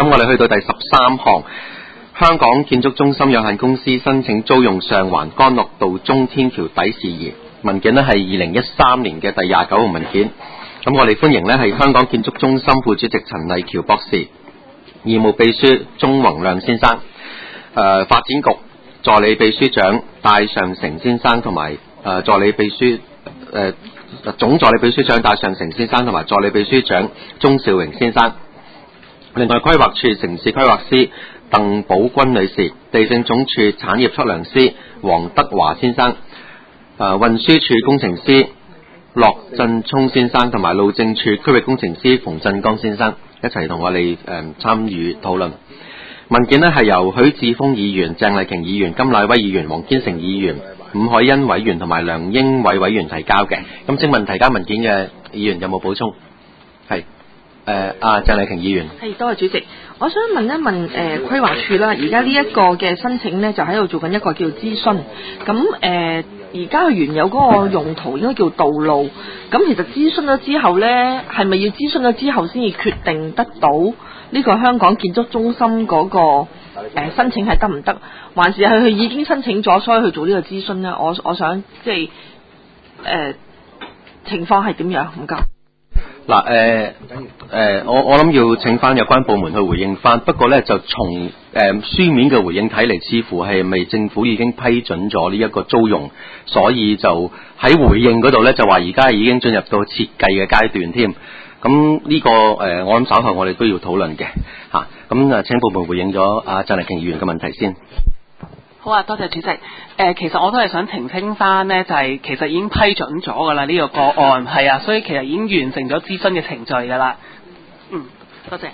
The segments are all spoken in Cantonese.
咁我哋去到第13項，香港建築中心有限公司申請租用上環干諾道中天橋底事宜，文件呢係2013年嘅第29號文件。咁我哋歡迎呢係香港建築中心副主席陳麗橋博士、義務秘書鍾宏亮先生、發展局助理秘書長戴尚成先生同埋助理秘書總助理秘書長戴尚成先生同埋助理秘書長鍾兆榮先生。另外規劃處城市規劃師鄧寶君女士、地政總署產業測量師黃德華先生、運輸署工程師駱振聰先生同埋路政署區域工程師馮振剛先生一齊同我哋參與討論。文件呢係由許智峰議員、鄭麗瓊議員、甘乃威議員、黃堅成議員、伍凱欣委員同埋梁英偉委員提交嘅。咁請問提交文件嘅議員有冇補充？係鄭麗瓊議員。 係，多謝主席。我想問一問規劃署啦，而家呢一個嘅申請呢，就喺度做緊一個叫諮詢。咁而家原有嗰個用途應該叫道路。咁其實諮詢咗之後呢，係咪要諮詢咗之後先至決定得到呢個香港建築中心嗰個申請係得唔得？還是係佢已經申請咗，所以去做呢個諮詢呢？我想即係情況係點樣？唔該。 嗱，我諗要請翻有關部門去回應翻，不過咧就從書面嘅回應睇嚟，似乎係咪政府已經批准咗呢一個租用，所以就喺回應嗰度咧就話而家已經進入到設計嘅階段添。咁呢個我諗稍後我哋都要討論嘅嚇。咁請部門回應咗鄭麗瓊議員嘅問題先。 好啊，多謝主席。其實我都係想澄清翻呢，就係其實已經批准咗㗎啦，呢個個案係啊，所以其實已經完成咗諮詢嘅程序㗎啦。多謝。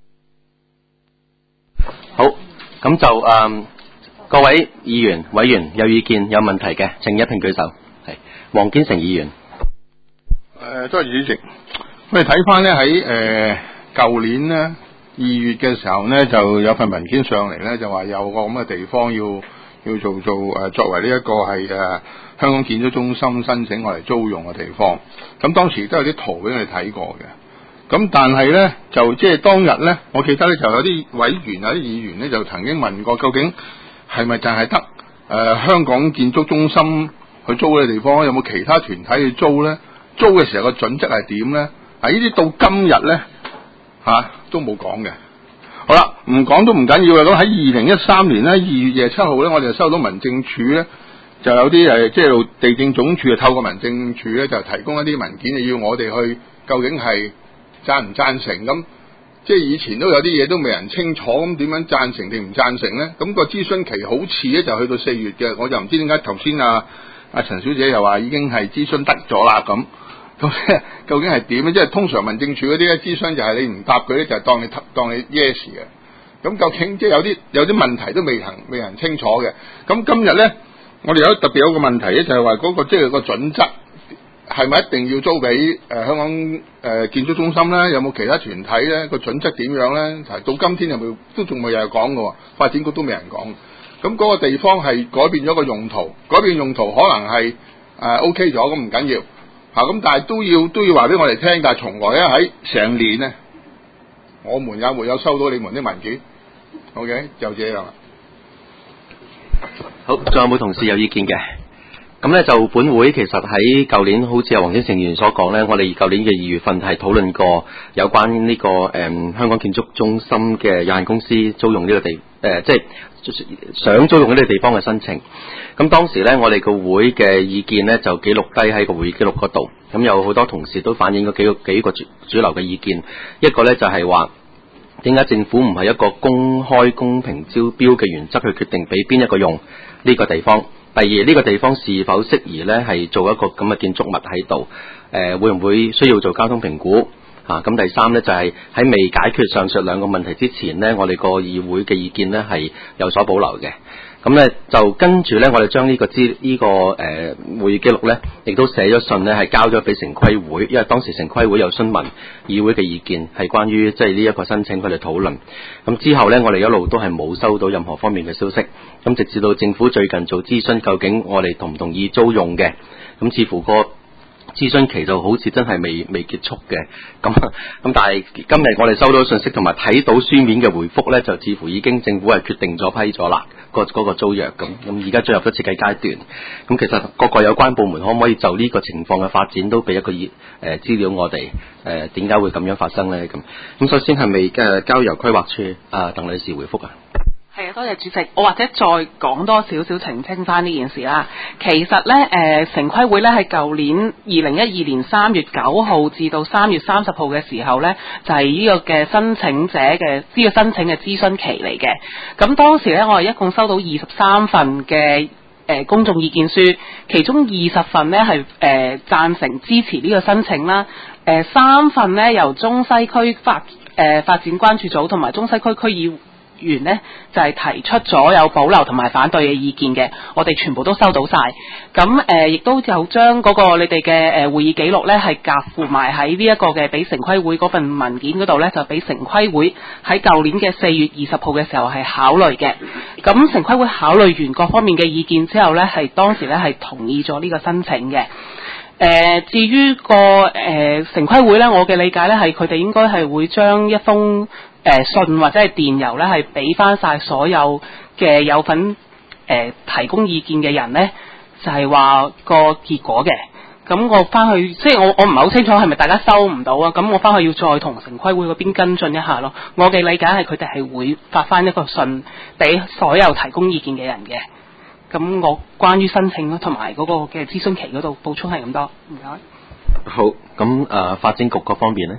好，咁就各位議員委員有意見有問題嘅，請一併舉手。係黃堅成議員。 多謝主席。我哋睇翻呢喺舊年呢2月嘅時候呢，就有份文件上嚟呢，就話有個咁嘅地方要做作為呢一個係香港建築中心申請我嚟租用嘅地方。咁當時都有啲圖俾我哋睇過嘅。咁但係呢，就即係當日呢，我記得呢就有啲委員有啲議員呢，就曾經問過，究竟係咪就係得香港建築中心去租嘅地方，有冇其他團體去租呢？租嘅時候個準則係點呢？呢啲到今日呢，都冇講嘅。好啦，唔講都唔緊要嘅。咁喺2013年呢2月27號呢，我哋就收到民政處呢，就有啲即係地政總署透過民政處呢，就提供一啲文件，要我哋去究竟係贊唔贊成。咁即係以前都有啲嘢都未人清楚，咁點樣贊成定唔贊成呢？咁個諮詢期好似呢，就去到4月嘅，我就唔知點解頭先陳小姐又話已經係諮詢得咗啦咁。究竟係點咧？即係通常民政處嗰啲咧諮詢就係你唔答佢咧，就係當你 yes 嘅。咁究竟即係有啲問題都未人清楚嘅。咁今日咧，我哋特別有個問題咧，就係話嗰個即係個準則係咪一定要租俾香港建築中心咧？有冇其他團體咧？個準則點樣咧？到今天有冇都仲未有人講嘅，發展局都未人講。咁嗰個地方係改變咗個用途，改變用途可能係OK 咗，咁唔緊要。咁但係都要話俾我哋聽，但係從來咧喺成年咧，我們也沒有收到你們的文件。OK， 就這樣啦。 好，仲有冇同事有意見嘅？咁咧就本會其實喺舊年，好似阿黃堅成議員所講咧，我哋舊年嘅2月份係討論過有關呢個香港建築中心嘅有限公司租用呢個地即係想租用呢個地方嘅申請。咁當時咧，我哋個會嘅意見咧就記錄低喺個會議記錄嗰度。咁有好多同事都反映咗幾個主流嘅意見。一個咧就係話，點解政府唔係一個公開公平招標嘅原則去決定俾邊一個用呢個地方？第二，呢個地方是否適宜咧係做一個咁嘅建築物喺度？會唔會需要做交通評估？咁第三咧就係喺未解決上述兩個問題之前呢，我哋個議會嘅意見呢係有所保留嘅。咁咧就跟住咧，我哋將呢個會議記錄咧，亦都寫咗信咧，係交咗俾城規會，因為當時城規會有詢問議會嘅意見，係關於即係呢一個申請佢哋討論。咁之後咧，我哋一路都係冇收到任何方面嘅消息。咁直至到政府最近做諮詢，究竟我哋同唔同意租用嘅？咁似乎個諮詢期就好似真係未結束嘅，咁但係今日我哋收到信息同埋睇到書面嘅回覆呢，就似乎已經政府係決定咗批咗啦，嗰個租約咁而家進入咗設計階段。咁其實各個有關部門可唔可以就呢個情況嘅發展都俾一個資料我哋點解會咁樣發生呢？咁首先係咪交由規劃處鄧女士回覆啊？ 係啊，多謝主席。我或者再講多少少澄清翻呢件事啦。其實咧，城規會咧喺舊年2012年3月9號至到3月30號嘅時候咧，就係呢個嘅申請者嘅呢個申請嘅諮詢期嚟嘅。咁當時咧，我哋一共收到23份嘅公眾意見書，其中20份呢係贊成支持呢個申請啦。3份呢由中西區發展關注組同埋中西區區議員呢就係提出咗有保留同埋反對嘅意見嘅，我哋全部都收到晒。咁亦都有將嗰個你哋嘅會議記錄呢係夾附埋喺呢一個嘅俾城規會嗰份文件嗰度呢，就俾城規會喺舊年嘅4月20號嘅時候係考慮嘅。咁城規會考慮完各方面嘅意見之後呢，係當時呢係同意咗呢個申請嘅。至於城規會呢，我嘅理解呢係佢哋應該係會將一封信或者係電郵呢係俾翻晒所有嘅有份提供意見嘅人呢，就係話個結果嘅。咁我翻去，即係我唔係好清楚係咪大家收唔到啊？咁我翻去要再同城規會嗰邊跟進一下咯。我嘅理解係佢哋係會發翻一個信俾所有提供意見嘅人嘅。咁我關於申請同埋嗰個嘅諮詢期嗰度補充係咁多，唔該。 好，咁發展局嗰方面呢？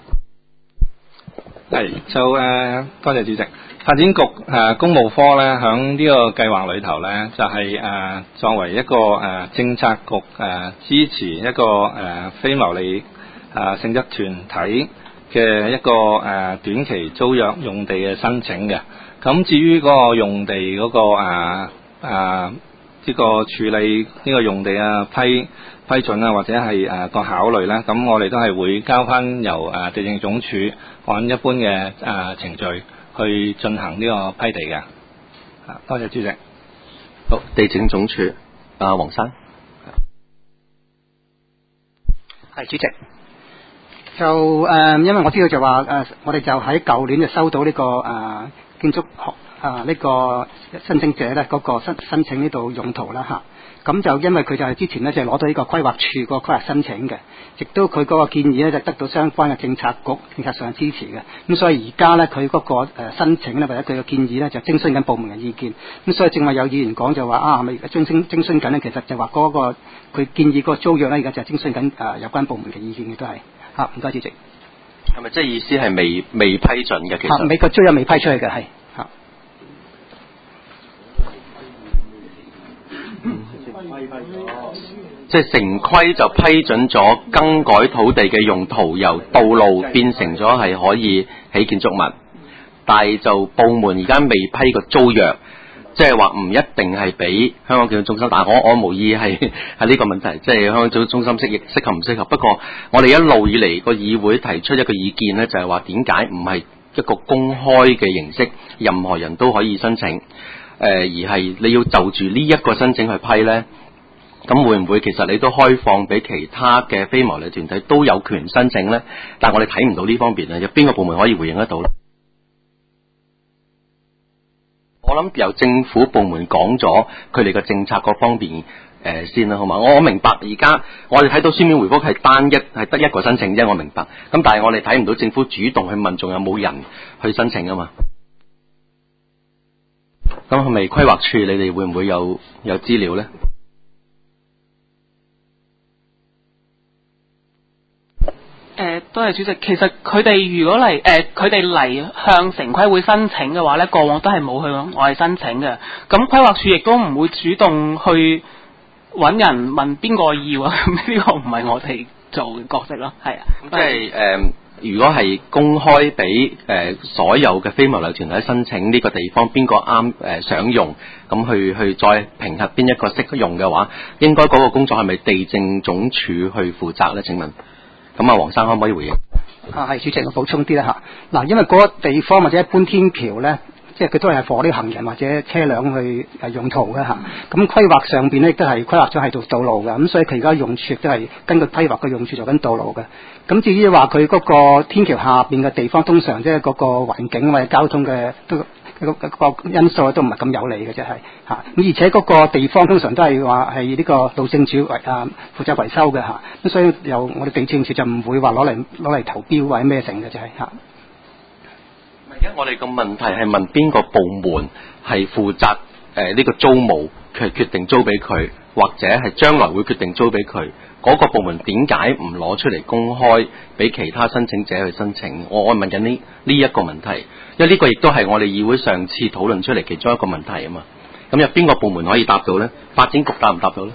係就多謝主席。發展局公務科咧，響呢個計劃裏頭咧，就係作為一個政策局支持一個非牟利性質團體嘅一個短期租約用地嘅申請嘅。咁至於嗰個用地嗰個呢個處理呢個用地批准啊，或者係個考慮咧，咁我哋都係會交翻由地政總署按一般嘅程序去進行呢個批地嘅。多謝主席。 好，地政總署黃生。 係主席。就因為我知道就話我哋就喺舊年就收到呢個建築學呢個申請者咧嗰個申請呢度用途啦嚇。咁就因為佢就係之前咧就攞到呢個規劃處個規劃申請嘅，亦都佢嗰個建議咧就得到相關嘅政策局政策上支持嘅。咁所以而家咧佢嗰個申請咧或者佢嘅建議咧就徵詢緊部門嘅意見。咁所以正話有議員講就話係咪徵詢緊咧？其實就話嗰個佢建議嗰個租約咧而家就係徵詢緊有關部門嘅意見嘅都係。唔該主席。 係咪即係意思係未批准嘅？其實美國租約未批出去嘅係。 即係城規就批准咗更改土地嘅用途，由道路變成咗係可以起建築物，但係就部門而家未批個租約，即係話唔一定係俾香港建築中心。但係我無意係呢個問題，即係香港建築中心適合唔適合？不過我哋一路以嚟個議會提出一個意見呢，就係話點解唔係一個公開嘅形式，任何人都可以申請，而係你要就住呢一個申請去批呢？咁會唔會其實你都開放俾其他嘅非牟利團體都有權申請呢？但係我哋睇唔到呢方面啊，有邊個部門可以回應得到呢？我諗由政府部門講咗佢哋嘅政策嗰方面先啦，好嘛？我明白而家我哋睇到書面回覆係得一個申請啫，我明白。咁但係我哋睇唔到政府主動去問，仲有冇人去申請啊嘛？咁係咪規劃處你哋會唔會有資料呢？ 多謝主席。其實佢哋如果佢哋嚟向城規會申請嘅話咧，過往都係冇去我哋申請嘅。咁規劃處亦都唔會主動去揾人問邊個要啊。呢個唔係我哋做嘅角色咯。係啊。 即係如果係公開俾所有嘅非牟利團體申請呢個地方邊個啱想用，咁去再評核邊一個適用嘅話，應該嗰個工作係咪地政總署去負責咧？請問？咁黃生可唔可以回應？ 係主席，我補充啲啦嚇。嗱，因為嗰個地方或者一般天橋咧， 即係佢都係俾啲行人或者車輛去用途嘅嚇。咁規劃上邊咧都係規劃咗係做道路嘅，咁所以佢而家用處都係根據規劃嘅用處做緊道路嘅。咁至於話佢嗰個天橋下邊嘅地方，通常即係嗰個環境或者交通嘅都個因素都唔係咁有利嘅啫，係嚇。咁而且嗰個地方通常都係話係呢個路政署負責維修嘅嚇。咁所以由我哋地政署就唔會話攞嚟投標或者咩成嘅啫，係嚇。 而家我哋個問題係問邊個部門係負責呢個租務，佢決定租俾佢，或者係將來會決定租俾佢嗰個部門，點解唔攞出嚟公開俾其他申請者去申請？我問緊呢一個問題，因為呢個亦都係我哋議會上次討論出嚟其中一個問題啊嘛。咁有邊個部門可以答到呢？發展局答唔答到呢？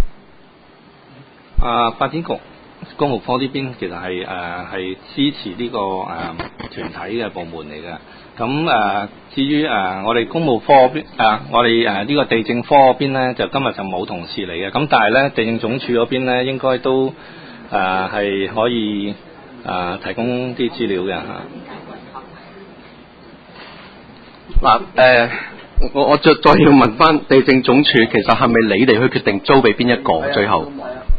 發展局公務科呢邊其實係支持呢個團體嘅部門嚟嘅。咁至於我哋公務科邊我哋呢個地政科嗰邊咧，就今日就冇同事嚟嘅。咁但係咧，地政總署嗰邊咧應該都係可以提供啲資料嘅嚇。 嗱我再要問翻地政總署，其實係咪你哋去決定租俾邊一個？最後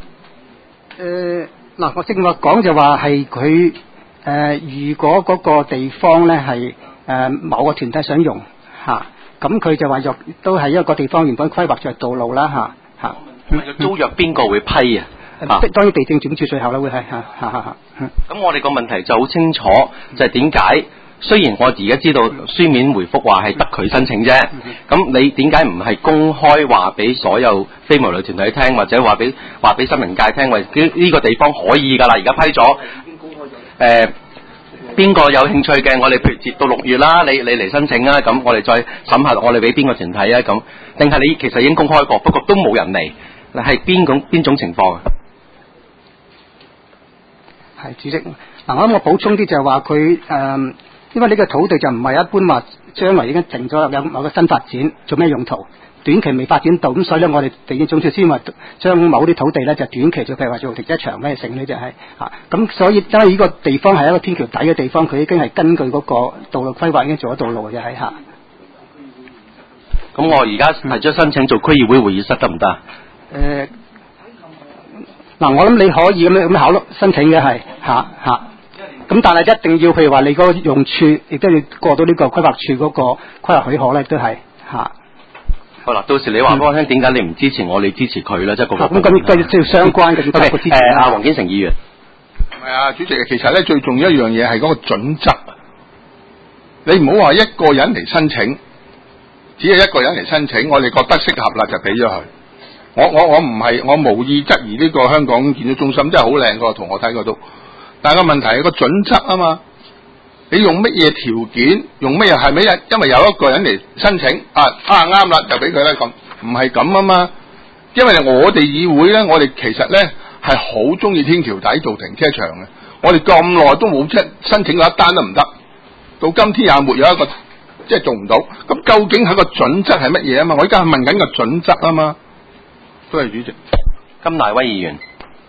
嗱，我正話講就話係佢如果嗰個地方咧係某個團體想用嚇，咁佢就話都係一個地方原本規劃咗道路啦嚇。 租約邊個會批啊？ 當然地政總署最後咧會係嚇。 咁我哋個問題就好清楚，就係點解？雖然我而家知道書面回覆話係得佢申請啫，咁你點解唔係公開話俾所有非牟利團體聽，或者話俾新聞界聽，話呢個地方可以㗎啦，而家批咗。邊個有興趣嘅，我哋譬如截到6月啦，你嚟申請啊，咁我哋再審核，我哋俾邊個團體啊，咁定係你其實已經公開過，不過都冇人嚟，係邊種情況啊？ 係主席，嗱我補充啲就係話佢因為呢個土地就唔係一般話將來已經定咗有某個新發展做咩用途，短期未發展到，咁所以咧我哋地政總署先話將某啲土地咧就短期就譬如話做停車場咩成呢就係咁所以因為呢個地方係一個天橋底嘅地方，佢已經係根據嗰個道路規劃已經做咗道路嘅係嚇。 咁我而家提出申請做區議會會議室得唔得？ 嗱我諗你可以咁考慮申請嘅係嚇。咁但係一定要譬如話你嗰個用處亦都要過到呢個規劃處嗰個規劃許可咧，都係嚇。 好啦，到時你話俾我聽點解你唔支持我，你支持佢咧？即係咁都要相關嘅要支持。 阿黃堅成議員， 係啊，主席，其實咧最重要一樣嘢係嗰個準則。你唔好話一個人嚟申請，只係一個人嚟申請，我哋覺得適合啦就俾咗佢。我唔係我無意質疑呢個香港建築中心，真係好靚個，同我睇過都。但係個問題係個準則啊嘛，你用乜嘢條件，用乜嘢係咪因為有一個人嚟申請啱啦就俾佢啦，咁唔係咁啊嘛，因為我哋議會咧，我哋其實咧係好中意天橋底做停車場嘅，我哋咁耐都冇申請過一單都唔得，到今天也沒有一個即係做唔到，咁究竟係個準則係乜嘢啊嘛？我而家係問緊個準則啊嘛，多謝主席。 甘乃威議員。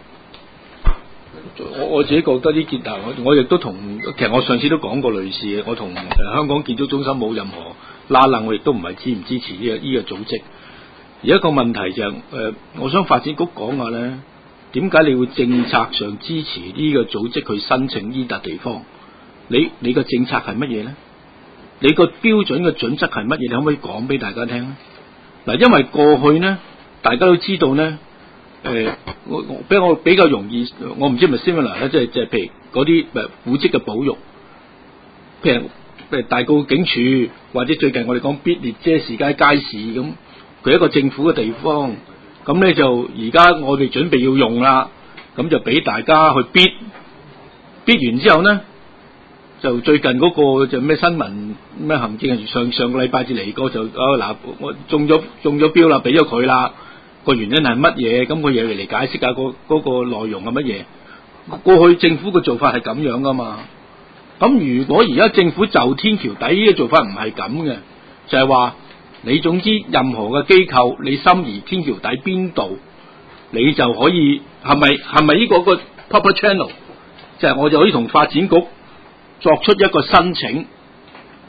我自己覺得呢件我亦都同，其實我上次都講過類似嘅，我同香港建築中心冇任何拉楞，我亦都唔係支唔支持呢個組織。而一個問題就係我想發展局講下咧，點解你會政策上支持呢個組織去申請呢笪地方？你個政策係乜嘢咧？你個標準嘅準則係乜嘢？你可唔可以講俾大家聽咧？嗱，因為過去咧，大家都知道咧。我比較容易，我唔知係咪 similar 咧，即係譬如嗰啲古蹟嘅保育，譬如大埔警署，或者最近我哋講必列者士街街市咁，佢一個政府嘅地方，咁咧就而家我哋準備要用啦，咁就俾大家去必完之後咧，就最近嗰個就咩新聞咩行政上個禮拜至嚟過就嗱我中咗標啦，俾咗佢啦。個原因係乜嘢？咁佢嘢嚟解釋下嗰個內容係乜嘢？過去政府嘅做法係咁樣噶嘛？咁如果而家政府就天橋底呢個做法唔係咁嘅，就係話你總之任何嘅機構，你心儀天橋底邊度，你就可以係咪呢個 proper channel？就係我就可以同發展局作出一個申請，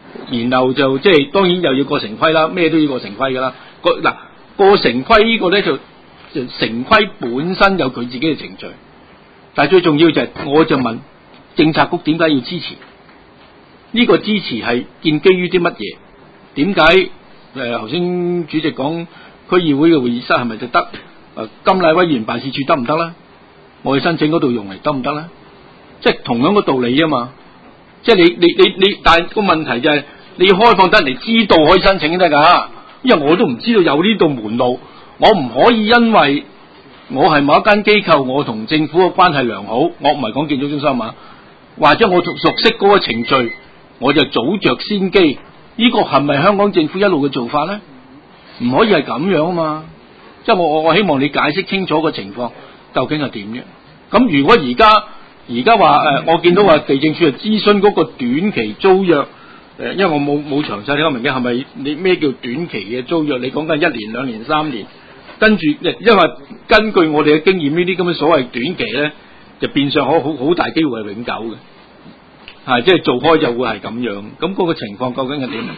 然後就即係當然又要過城規啦，咩都要過城規噶啦。過城規呢個咧就城規本身有佢自己嘅程序，但係最重要就係我就問政策局點解要支持？呢個支持係建基於啲乜嘢？點解頭先主席講區議會嘅會議室係咪就得？甘迺威議員辦事處得唔得咧？我去申請嗰度用嚟得唔得咧？即係同樣個道理啊嘛！即係你，但係個問題就係你要開放得人哋知道可以申請先得㗎，因為我都唔知道有呢道門路，我唔可以因為我係某一間機構，我同政府嘅關係良好，我唔係講建築中心啊，或者我熟悉嗰個程序，我就早着先機。呢個係咪香港政府一路嘅做法咧？唔可以係咁樣啊嘛！即係我希望你解釋清楚個情況究竟係點嘅。咁如果而家話我見到話地政處係諮詢嗰個短期租約，因為我冇詳細睇得明嘅係咪你咩叫短期嘅租約？你講緊1年、2年、3年，跟住因為根據我哋嘅經驗，呢啲咁嘅所謂短期咧，就變相好大機會係永久嘅，係即係做開就會係咁樣。咁嗰個情況究竟係點？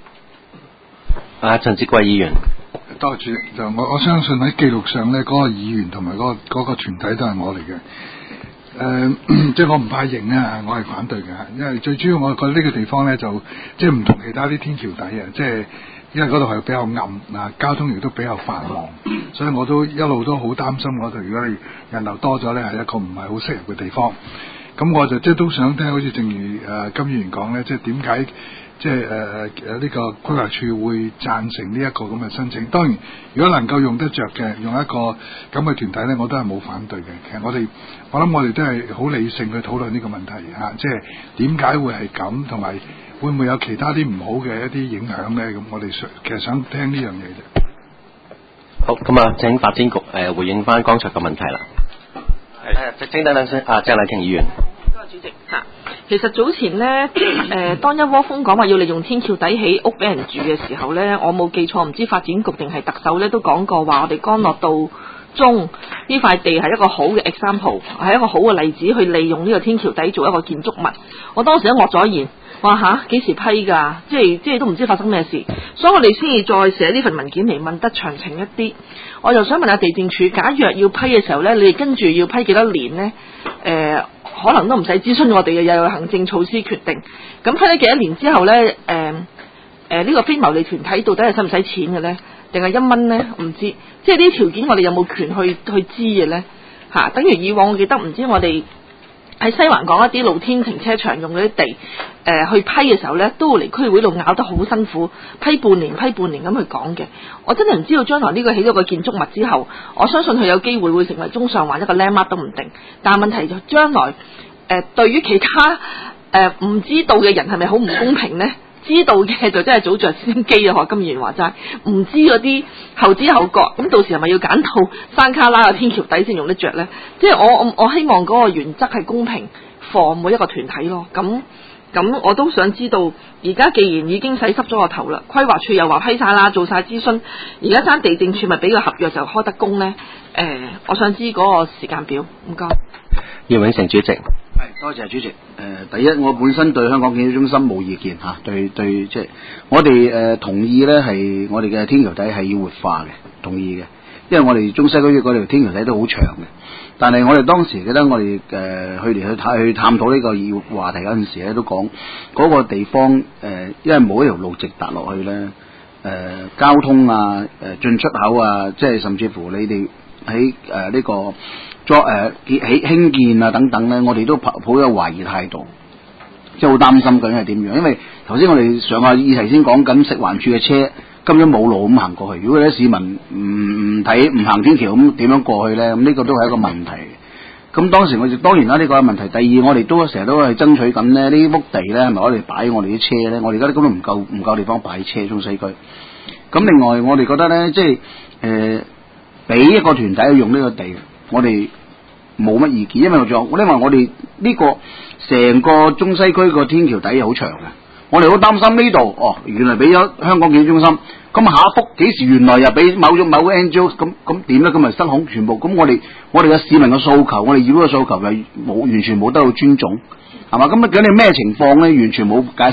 陳志貴議員。 多謝主席，就我相信喺記錄上咧，嗰個議員同埋嗰個團體都係我嚟嘅。即係我唔怕認啊，我係反對嘅，因為最主要我覺得呢個地方咧就即係唔同其他啲天橋底啊，即係因為嗰度係比較暗交通亦都比較繁忙，所以我都一路都好擔心嗰度如果你人流多咗咧，係一個唔係好適合嘅地方。咁我就即係都想聽，好似正如金議員講咧，即係點解？即係呢個規劃處會贊成呢一個咁嘅申請。當然，如果能夠用得着嘅，用一個咁嘅團體咧，我都係冇反對嘅。其實我諗我哋都係好理性去討論呢個問題嚇，即係點解會係咁，同埋會唔會有其他啲唔好嘅一啲影響咧？咁我哋其實想聽呢樣嘢啫。 好，咁啊，請發展局回應翻剛才嘅問題啦。請等陣先，鄭麗瓊議員。 主席其實早前呢，當一窩蜂講話要利用天橋底起屋俾人住嘅時候呢，我冇記錯，唔知發展局定係特首呢都講過話，我哋干諾道中呢塊地係一個好嘅 example， 係一個好嘅例子，去利用呢個天橋底做一個建築物。我當時都愕咗言，話幾時批㗎？即係都唔知發生咩事，所以我哋先至再寫呢份文件嚟問得詳情一啲。我就想問下地政署，假若要批嘅時候呢，你哋跟住要批幾多年呢？可能都唔使諮詢我哋嘅，又有行政措施決定。咁批咗幾多年之後呢？呢個非牟利團體到底係使唔使錢嘅呢？定係1蚊呢？唔知。即係呢啲條件我哋有冇權去知嘅呢？等於以往我記得唔知我哋喺西環講一啲露天停車場用嗰啲地，去批嘅時候呢，都會嚟區會度拗得好辛苦，批半年咁去講嘅。我真係唔知道將來呢個起咗個建築物之後，我相信佢有機會成為中上環一個 landmark 都唔定。但係問題就將來對於其他唔知道嘅人係咪好唔公平呢？知道嘅就真係早着先機啊！學金議員話齋，唔知嗰啲後知後覺，咁到時係咪要揀到山卡拉嘅天橋底先用得着呢？即係我希望嗰個原則係公平，for每一個團體咯。咁我都想知道，而家既然已經洗濕咗個頭啦，規劃處又話批晒啦，做晒諮詢，而家爭地政處咪俾個合約就開得工呢？我想知嗰個時間表。唔該。 葉永成主席。 係，多謝主席。第一，我本身對香港建築中心冇意見嚇，對即係我哋同意咧，係我哋嘅天橋底係要活化嘅，同意嘅。因為我哋中西區嗰條天橋底都好長嘅，但係我哋當時記得我哋去探討呢個話題嗰陣時咧，都講嗰個地方因為冇一條路直達落去咧，交通啊、進出口啊，即係甚至乎你哋喺呢個興建啊等等咧，我哋都抱有懷疑態度，即係好擔心究竟係點樣。因為頭先我哋上個議題先講緊食環署嘅車根本冇路咁行過去，如果啲市民唔行天橋咁點樣過去咧？咁呢個都係一個問題。咁當時我哋當然啦，呢個係問題。第二，我哋都成日都係爭取緊咧，呢啲屋地咧係咪我哋擺我哋啲車咧？我哋而家根本唔夠地方擺車，中西區。咁另外我哋覺得咧，即係俾一個團體去用呢個地，我哋冇乜意見，因為我哋呢個成個中西區個天橋底好長嘅，我哋好擔心呢度原來俾咗香港建築中心，咁下一幅幾時原來又俾某個 NGO， 咁點咧？咁咪失控全部，咁我哋嘅市民嘅訴求，我哋議會嘅訴求係完全冇得到尊重，係嘛？咁究竟咩情況咧？完全冇解釋，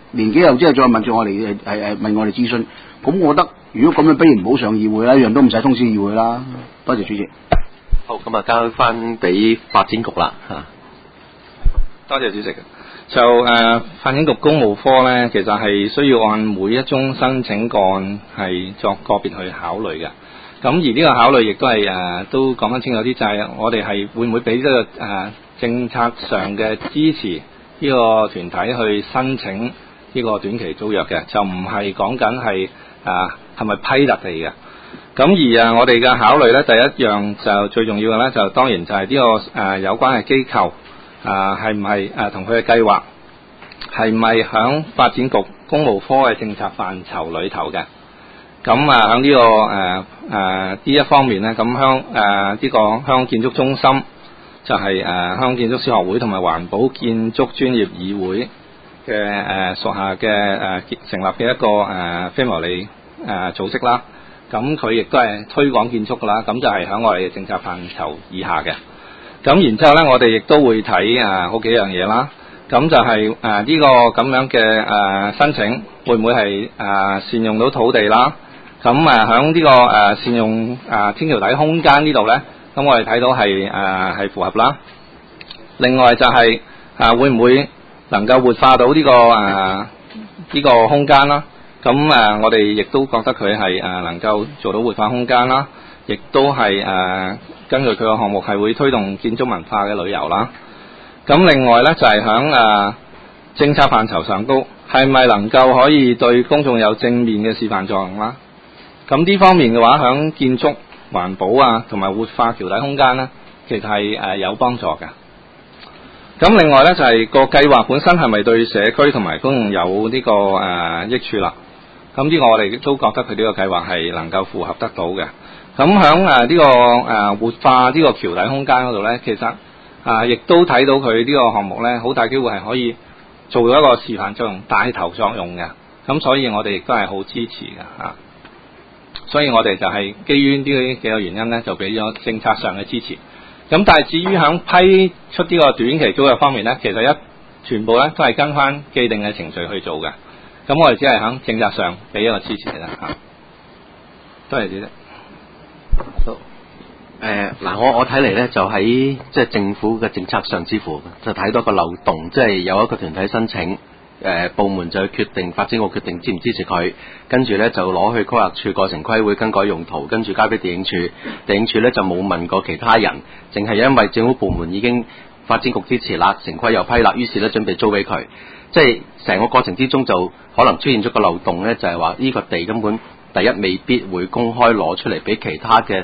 年幾後之後再問住我哋問我哋諮詢。咁我覺得如果咁樣，不如唔好上議會啦，一樣都唔使通知議會啦。多謝主席。 好，咁啊交翻俾發展局啦嚇。 多謝主席。就發展局公務科咧，其實係需要按每一宗申請個案係作個別去考慮嘅。咁而呢個考慮亦都係都講得清楚啲，就係我哋係會唔會俾呢個政策上嘅支持呢個團體去申請呢個短期租約嘅，就唔係講緊係係咪批特地嘅。咁而我哋嘅考慮咧，第一樣就最重要嘅咧，就當然就係呢個有關嘅機構係唔係同佢嘅計劃係唔係響發展局公務科嘅政策範疇裏頭嘅。咁響呢個呢一方面咧，咁呢個香港建築中心就係香港建築師學會同埋環保建築專業議會嘅屬下嘅成立嘅一個非牟利組織啦。咁佢亦都係推廣建築噶啦，咁就係響我哋嘅政策範疇以下嘅。咁然之後咧，我哋亦都會睇好幾樣嘢啦。咁就係呢個咁樣嘅申請會唔會係善用到土地啦？咁響呢個善用天橋底空間呢度咧，咁我哋睇到係符合啦。另外就係會唔會能夠活化到呢個空間啦？咁我哋亦都覺得佢係能夠做到活化空間啦，亦都係根據佢個項目係會推動建築文化嘅旅遊啦。咁另外咧就係響政策範疇上高，係咪能夠可以對公眾有正面嘅示範作用啦？咁呢方面嘅話，響建築環保同埋活化橋底空間咧，其實係有幫助嘅。咁另外咧就係個計劃本身係咪對社區同埋公眾有呢個益處啦？咁呢個我哋都覺得佢呢個計劃係能夠符合得到嘅。咁響呢個活化呢個橋底空間嗰度咧，其實亦都睇到佢呢個項目咧，好大機會係可以做到一個示範作用、帶頭作用嘅。咁所以我哋亦都係好支持嘅。所以我哋就係基於呢幾個原因咧，就俾咗政策上嘅支持。咁但係至於響批出呢個短期租約方面咧，其實全部咧都係跟翻既定嘅程序去做嘅。咁我哋只係響政策上俾一個支持啦。多謝主席。 好。我睇嚟咧就喺即係政府嘅政策上，似乎就睇到個漏洞，即係有一個團體申請，部門就去決定，發展局決定支唔支持佢，跟住咧就攞去規劃處過城規會更改用途，跟住交俾地政處，地政處咧就冇問過其他人，淨係因為政府部門已經發展局支持啦，城規又批啦，於是咧準備租俾佢，即係成個過程之中就可能出現咗個漏洞咧，就係話呢個地根本第一未必會公開攞出嚟俾其他嘅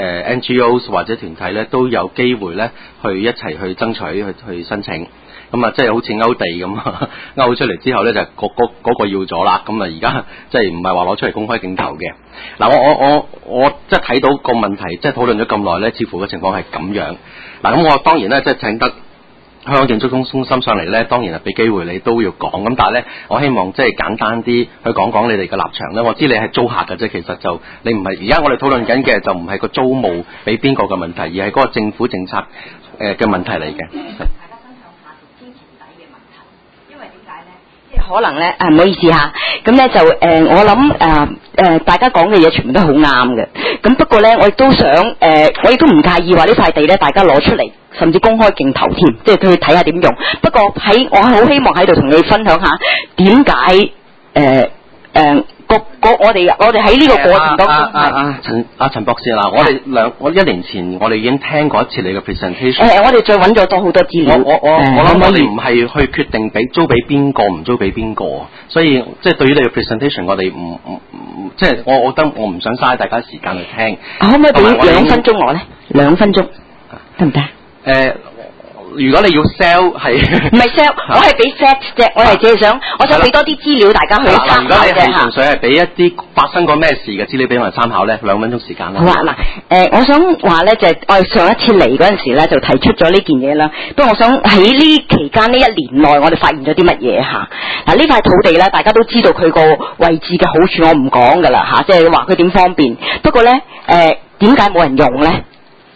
NGOs 或者團體咧都有機會咧去一齊去爭取去申請。咁即係好似勾地咁，勾出嚟之後咧就嗰個要咗啦。咁而家即係唔係話攞出嚟公開競投嘅。嗱，我即係睇到個問題，即係討論咗咁耐咧，似乎嘅情況係咁樣。嗱，咁我當然咧即係請得香港建築中心上嚟咧，當然係俾機會你都要講。咁但係咧，我希望即係簡單啲去講講你哋嘅立場咧。我知你係租客嘅啫，其實就你唔係而家我哋討論緊嘅就唔係個租務俾邊個嘅問題，而係嗰個政府政策嘅問題嚟嘅。 可能咧唔好意思嚇，咁咧就我諗大家講嘅嘢全部都好啱嘅。咁不過咧，我亦都想我亦都唔介意話呢塊地咧，大家攞出嚟，甚至公開競投添，即係佢去睇下點用。不過我好希望喺度同你分享下點解我哋喺呢個過程當中陳博士啦，我1年前我哋已經聽過一次你嘅 presentation。 我哋再揾咗多好多資料。 我諗我哋唔係去決定租俾邊個，唔租俾邊個，所以即係對於你嘅 presentation，我哋唔即係我覺得我唔想嘥大家時間去聽。 可唔可以俾2分鐘我咧？2分鐘得唔得？ 如果你要 sell 係唔係 sell， 我係俾 fact 啫，我係只係想俾多啲資料大家去參考啫。如果你係純粹係俾一啲發生過咩事嘅資料俾我哋參考咧，2分鐘時間啦。 好啊，嗱，我想話咧就係我哋上一次嚟嗰陣時咧就提出咗呢件嘢啦。不過我想喺呢期間呢1年內，我哋發現咗啲乜嘢嚇？嗱，呢塊土地咧，大家都知道佢個位置嘅好處，我唔講噶啦嚇，即係話佢點方便。不過咧點解冇人用咧？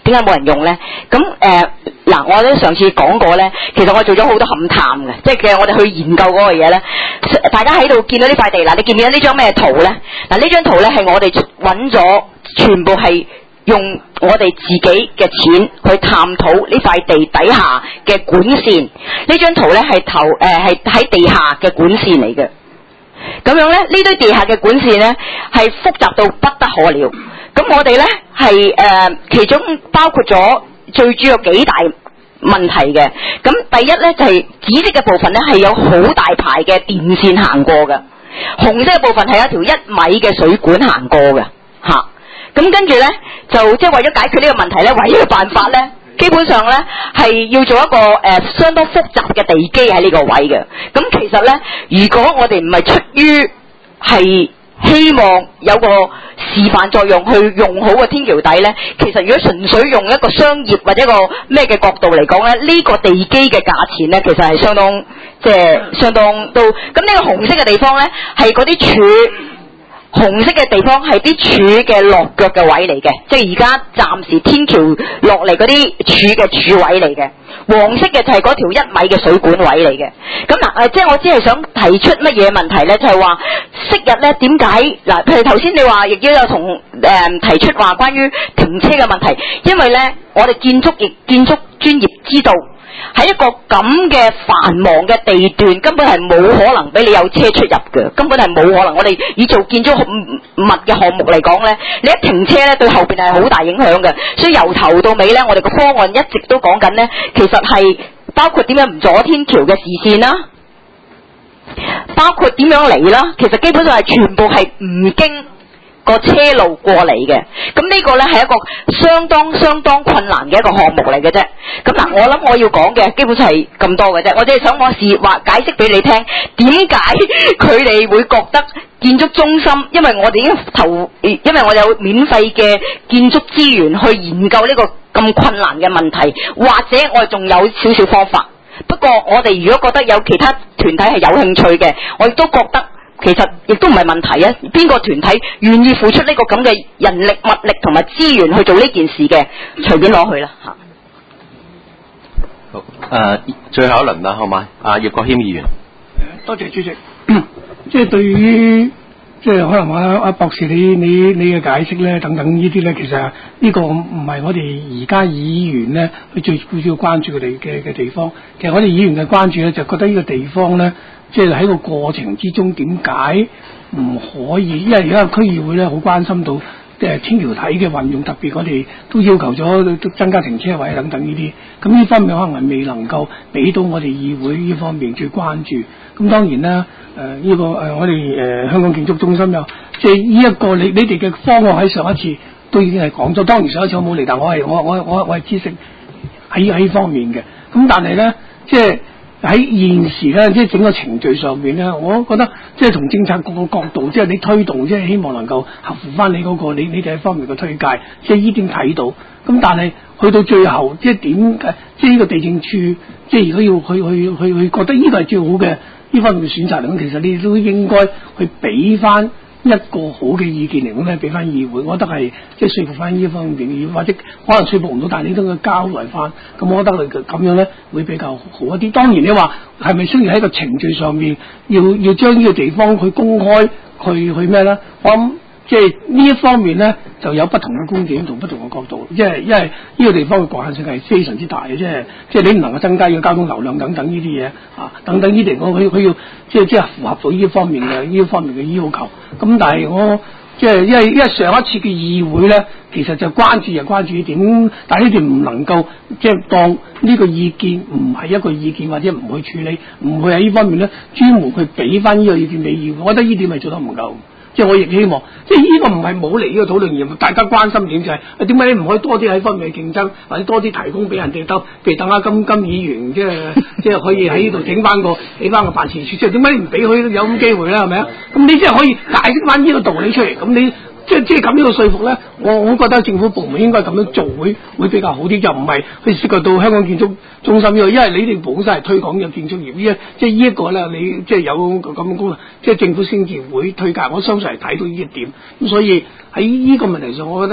點解冇人用咧？咁嗱，我哋上次講過咧，其實我做咗好多勘探嘅，即係其實我哋去研究嗰個嘢咧，大家喺度見到呢塊地嗱，你見唔見到呢張咩圖咧？嗱，呢張圖咧係我哋揾咗，全部係用我哋自己嘅錢去探討呢塊地底下嘅管線。呢張圖咧係係喺地下嘅管線嚟嘅。咁樣咧，呢堆地下嘅管線咧係複雜到不得可了。咁我哋咧係其中包括咗最主要幾大問題嘅。咁第一咧就係紫色嘅部分咧係有好大排嘅電線行過嘅，紅色嘅部分係一條1米嘅水管行過嘅嚇。咁跟住咧就即係為咗解決呢個問題咧，唯一嘅辦法咧，基本上咧係要做一個相當複雜嘅地基喺呢個位嘅。咁其實咧，如果我哋唔係出於係希望有個示範作用去用好個天橋底咧，其實如果純粹用一個商業或者一個咩嘅角度嚟講咧，呢個地基嘅價錢咧，其實係相當相當都。咁呢個紅色嘅地方咧，係嗰啲柱。紅色嘅地方係啲柱嘅落腳嘅位嚟嘅，即係而家暫時天橋落嚟嗰啲柱嘅柱位嚟嘅。黃色嘅就係嗰條1米嘅水管位嚟嘅。咁嗱，即係我只係想提出乜嘢問題咧？就係話昔日咧點解嗱？譬如頭先你話亦都有同提出話關於停車嘅問題，因為咧我哋建築專業知道。喺一個咁嘅繁忙嘅地段，根本係冇可能俾你有車出入嘅，根本係冇可能。我哋以做建築物嘅項目嚟講咧，你一停車咧，對後邊係好大影響嘅。所以由頭到尾咧，我哋個方案一直都講緊咧，其實係包括點樣唔阻天橋嘅視線啦，包括點樣嚟啦，其實基本上係全部係唔經個車路過嚟嘅。咁呢個咧係一個相當困難嘅一個項目嚟嘅啫。咁嗱，我諗我要講嘅基本上係咁多嘅啫。我只係想話解釋俾你聽，點解佢哋會覺得建築中心，因為我哋已經因為我有免費嘅建築資源去研究呢個咁困難嘅問題，或者我哋仲有少少方法。不過我哋如果覺得有其他團體係有興趣嘅，我亦都覺得。其實亦都唔係問題啊！邊個團體願意付出呢個咁嘅人力、物力同埋資源去做呢件事嘅，隨便攞去啦嚇。 好，最後一輪啦，好嗎？葉國謙議員。 多謝主席。即係對於即係可能阿博士你嘅解釋咧，等等呢啲咧，其實呢個唔係我哋而家議員咧，佢最主要關注佢哋嘅地方。其實我哋議員嘅關注咧，就覺得呢個地方咧。即係喺個過程之中，點解唔可以？因為而家區議會咧好關心到天橋體嘅運用，特別我哋都要求咗增加停車位等等呢啲。咁呢方面可能係未能夠俾到我哋議會呢方面最關注。咁當然啦，呢個我哋香港建築中心又即係呢一個你哋嘅方案喺上一次都已經係講咗。當然上一次我冇嚟，但我係知識喺呢方面嘅。咁但係咧，即係。喺現時咧，即係整個程序上邊咧，我覺得即係從政策局嘅角度，即係你推動，即係希望能夠合乎翻你嗰個你哋喺方面嘅推介，即係依點睇到。咁但係去到最後，即係點解？即係呢個地政處，即係如果要去覺得呢個係最好嘅呢方面嘅選擇嚟講，其實你都應該去俾翻一個好嘅意見嚟講咧，俾翻議會，我覺得係即係說服翻呢方面嘅議會，或者可能說服唔到，但係你都要交代翻。咁我覺得佢咁樣咧會比較好一啲。當然你話係咪需要喺個程序上面要將呢個地方去公開去咩咧？我諗即係呢一方面咧就有不同嘅觀點同不同嘅角度，因為呢個地方嘅局限性係非常之大嘅，即係你唔能夠增加呢個交通流量等等呢啲嘢啊，等等呢啲佢要即係符合到呢方面嘅要求。咁但係我即係因為上一次嘅議會咧，其實就關注呢點，但係呢點唔能夠即係當呢個意見唔係一個意見，或者唔去處理，唔會喺呢方面咧專門去俾翻呢個意見俾議會。我覺得呢點係做得唔夠。即係我亦希望，即係呢個唔係冇嚟呢個討論而大家關心點就係點解你唔可以多啲喺方面嘅競爭，或者多啲提供俾人哋譬如等下金議員即係可以喺呢度起翻個辦事處，即係點解你唔俾佢有咁機會咧？係咪啊？咁你即係可以解釋翻呢個道理出嚟，咁你即係咁樣嘅說服咧，我覺得政府部門應該咁樣做會比較好啲，就唔係去涉及到香港建築中心呢個，因為你哋本身係推廣嘅建築業，即係呢一個咧，你即係有咁嘅功能，即係政府先至會推介。我相信係睇到呢一點，咁所以喺呢個問題上，我覺得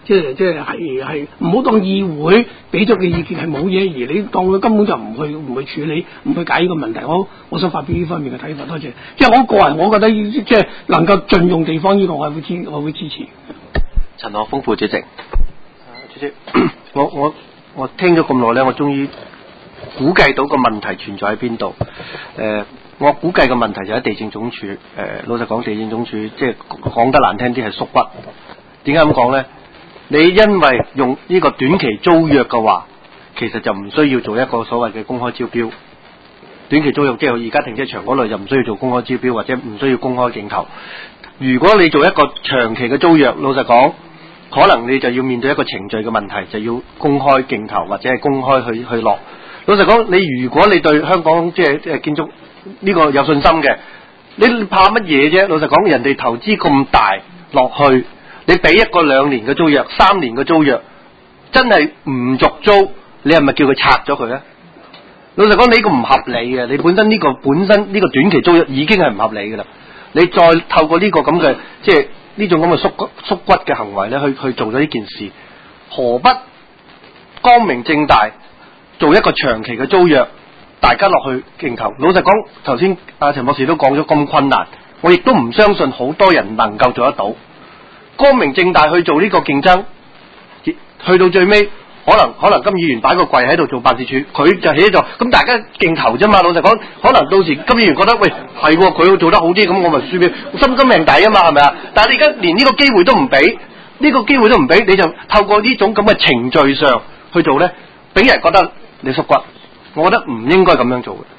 即係唔好當議會俾咗嘅意見係冇嘢，而你當佢根本就唔去處理，唔去解呢個問題。我想發表呢方面嘅睇法，多謝。即係我個人，我覺得即係能夠盡用地方呢個，我會支持。 陳學豐副主席， 主席，我聽咗咁耐咧，我終於估計到個問題存在喺邊度。我估計個問題就喺地政總署。老實講，地政總署即係講得難聽啲係縮骨。點解咁講咧？你因為用呢個短期租約嘅話，其實就唔需要做一個所謂嘅公開招標。短期租約即係而家停車場嗰類就唔需要做公開招標，或者唔需要公開競投。如果你做一個長期嘅租約，老實講，可能你就要面對一個程序嘅問題，就要公開競投或者係公開去落。老實講，你如果你對香港即係建築呢個有信心嘅，你怕乜嘢啫？老實講，人哋投資咁大落去，你俾一個2年嘅租約、3年嘅租約，真係唔續租，你係咪叫佢拆咗佢啊？老實講，你呢個唔合理嘅，你本身呢個短期租約已經係唔合理嘅啦。你再透過呢個咁嘅即係呢種咁嘅縮骨嘅行為咧，去做咗呢件事，何不光明正大做一個長期嘅租約，大家落去競投？老實講，頭先阿陳博士都講咗咁困難，我亦都唔相信好多人能夠做得到。光明正大去做呢個競爭，去到最尾，可能金議員擺個櫃喺度做辦事處，佢就起咗，咁大家競投啫嘛。老實講，可能到時金議員覺得喂係佢做得好啲，咁我咪輸俾心命抵啊嘛，係咪啊？但係你而家連呢個機會都唔俾，你就透過呢種咁嘅程序上去做咧，俾人覺得你縮骨，我覺得唔應該咁樣做嘅。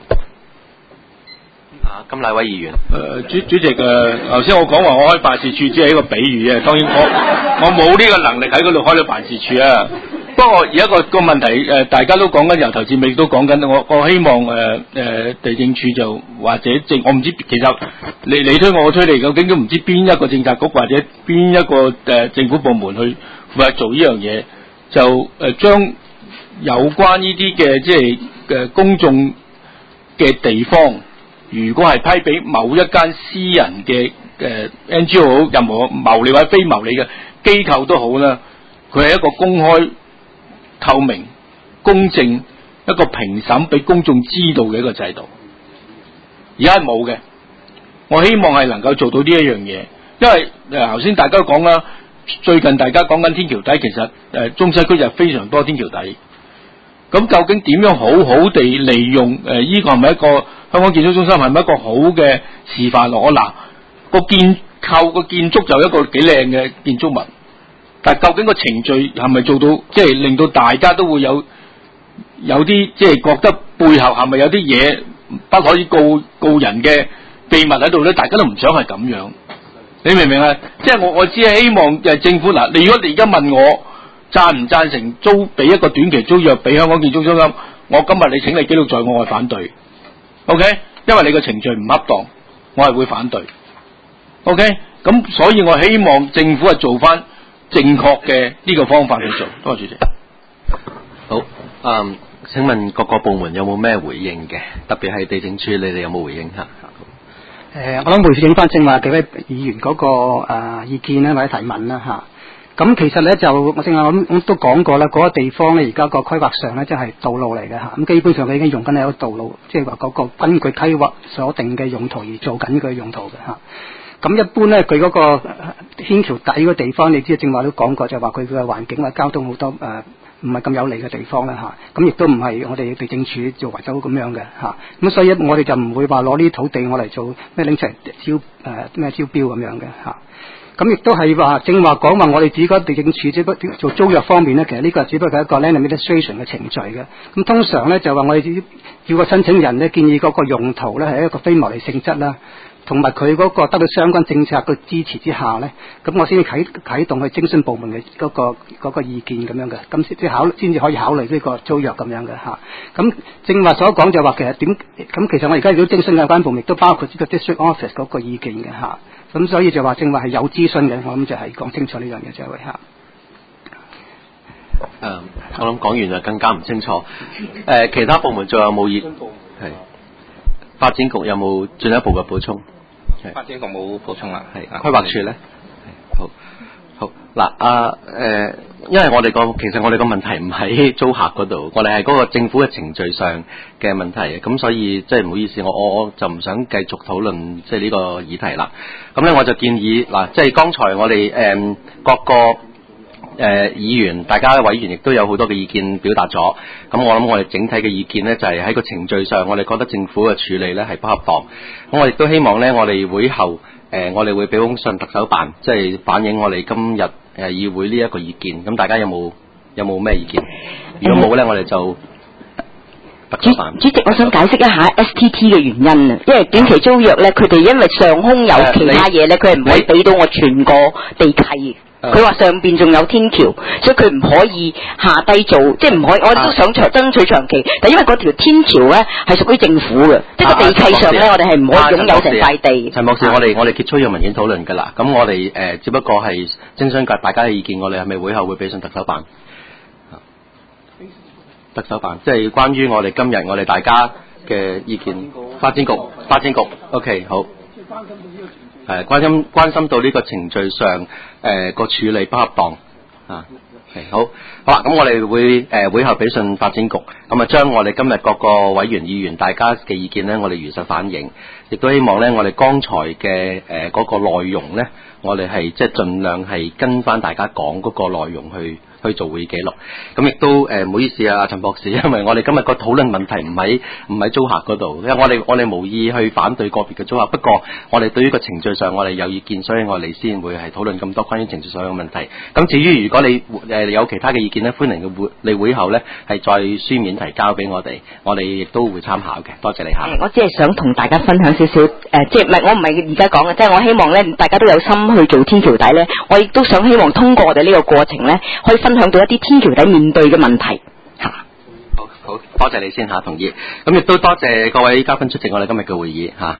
金乃威議員， 主席頭先我講話我開辦事處只係一個比喻嘅，當然我冇呢個能力喺嗰度開到辦事處啊。不過而家個問題大家都講緊，由頭至尾都講緊，我希望地政處就或者我唔知，其實你推我推你，究竟都唔知邊一個政策局或者邊一個政府部門去負責做呢樣嘢，就將有關呢啲嘅即係公眾嘅地方，如果係批俾某一間私人嘅NGO 好，任何牟利或者非牟利嘅機構都好啦，佢係一個公開、透明、公正一個評審俾公眾知道嘅一個制度。而家係冇嘅，我希望係能夠做到呢一樣嘢，因為頭先大家講啦，最近大家講緊天橋底，其實中西區就非常多天橋底。咁究竟點樣好好地利用呢個係咪一個香港建築中心係咪一個好嘅示範？嗱，個建築就一個幾靚嘅建築物，但究竟個程序係咪做到即係令到大家都會有啲即係覺得背後係咪有啲嘢不可以告人嘅秘密喺度咧？大家都唔想係咁樣，你明唔明啊？即係我只係希望政府嗱，如果你而家問我贊唔贊成租俾一個短期租約俾香港建築中心，我今日你請你記錄在我係反對 ，OK？ 因為你個程序唔恰當，我係會反對 ，OK？ 咁所以我希望政府係做翻正確嘅呢個方法去做。多謝主席。 好，請問各個部門有冇咩回應嘅？特別係地政處，你哋有冇回應嚇？ 我諗回應翻正話幾位議員嗰個意見咧，或者提問啦嚇。咁其實咧就我正話我都講過啦，嗰個地方咧而家個規劃上咧即係道路嚟嘅嚇，咁基本上佢已經用緊係一個道路，即係話嗰個根據規劃所定嘅用途而做緊呢個用途嘅嚇。咁一般咧佢嗰個天橋底個地方，你知正話都講過，就話佢嘅環境或交通好多唔係咁有利嘅地方啦嚇，咁亦都唔係我哋地政處做維修咁樣嘅嚇，咁所以我哋就唔會話攞呢啲土地我嚟做咩拎出嚟招標咁樣嘅嚇。咁亦都係話正話講話，我哋自己個地政處只不過做租約方面咧，其實呢個只不過係一個 land administration 嘅程序嘅。咁通常咧就話我哋要個申請人咧建議嗰個用途咧係一個非牟利性質啦，同埋佢嗰個得到相關政策嘅支持之下咧，咁我先至啟動去徵詢部門嘅嗰個意見咁樣嘅，咁先至可以考慮呢個租約咁樣嘅嚇。咁正話所講就話其實其實我而家如果徵詢有關部門，亦都包括呢個 district office 嗰個意見嘅嚇。咁所以就話正話係有諮詢嘅，我諗就係講清楚呢樣嘢就係嚇。 我諗講完就更加唔清楚。其他部門仲有冇意？係發展局有冇進一步嘅補充？ 發展局冇補充啦。 係規劃處咧。好。 好嗱，因為其實我哋個問題唔喺租客嗰度，我哋係嗰個政府嘅程序上嘅問題，咁所以即係唔好意思，我就唔想繼續討論即係呢個議題啦。咁咧我就建議嗱，即係剛才我哋各個議員，大家委員亦都有好多嘅意見表達咗。咁我諗我哋整體嘅意見呢，就係喺個程序上，我哋覺得政府嘅處理呢係不恰當。咁我亦都希望呢，我哋會後我哋會俾封信特首辦，即係反映我哋今日議會呢一個意見。咁大家有冇咩意見？如果冇呢，我哋就特首辦。 主席，我想解釋一下 STT 嘅原因啊，因為短期租約呢，佢哋因為上空有其他嘢呢，佢係唔可以俾到我全個地契。佢話上邊仲有天橋，所以佢唔可以下低做，即係唔可以。我哋都想爭取長期，但因為嗰條天橋咧係屬於政府嘅，即係個地契上咧，我哋係唔可以擁有成塊地。 陳博士，我哋結束呢個文件討論㗎啦。咁我哋只不過係徵詢大家嘅意見，我哋係咪會後會俾信特首辦？特首辦即係關於我哋今日我哋大家嘅意見。發展局 ，OK 好。關心到呢個程序上個處理不恰當啊，好啦，咁我哋會後俾信發展局，咁啊將我哋今日各個委員議員大家嘅意見呢，我哋如實反映，亦都希望呢，我哋剛才嘅嗰個內容呢，我哋係即係盡量係跟翻大家講嗰個內容去做會議記錄。咁亦都唔好意思啊，陳博士，因為我哋今日個討論問題唔喺租客嗰度，因為我哋無意去反對個別嘅租客，不過我哋對於個程序上我哋有意見，所以我哋先會係討論咁多關於程序上嘅問題。咁至於如果你有其他嘅意見呢，歡迎你會後呢係再書面提交俾我哋亦都會參考嘅。多謝你嚇。 我只係想同大家分享少少即係我唔係而家講嘅，即係我希望呢大家都有心去做天橋底呢，我亦都想希望通過我哋呢個過程呢，可以分享到一啲天橋底面對嘅問題嚇。 好，多謝你先嚇，同意。咁亦都多謝各位嘉賓出席我哋今日嘅會議嚇。